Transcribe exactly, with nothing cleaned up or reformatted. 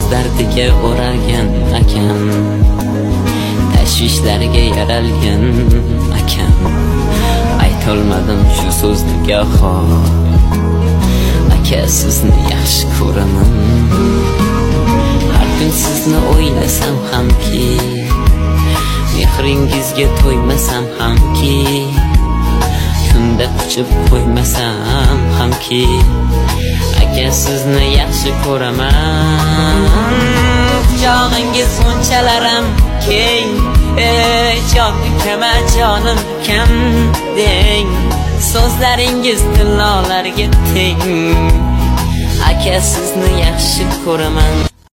dardiga o'ralgan akam, tashvishlarga yaralgan akam. Aytolmadim shu so'zni goho, aka sizni yaxshi ko'raman. Har kun sizni o'ylasam hamki, mehringizga to'ymasam hamki, kunda quchib qo'ymasam hamki, aka sizni yaxshi ko'raman. Quchog'ingiz unchalaram keng, ey jon ukama jonim kam deng. So'zlaringiz tillolarga teng, aka sizni yaxshi ko'raman.